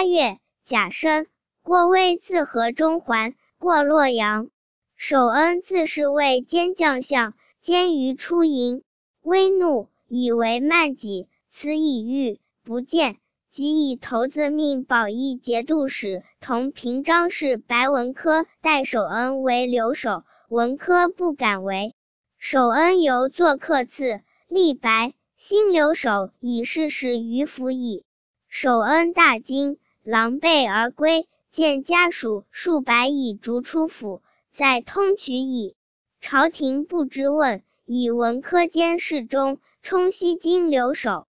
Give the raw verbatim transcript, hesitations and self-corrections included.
八月，甲申，郭威自河中还，过洛阳。守恩自是为监将相，监于出营，威怒，以为慢己，此以御，不见，即以头子命保义节度使同平章事白文科代守恩为留守，文科不敢为。守恩犹作客次，立白新留守以事事于府尹。守恩大惊，狼狈而归，见家属数百已逐出府，在通衢矣。朝廷不知问，以文科监侍中，充西京留守。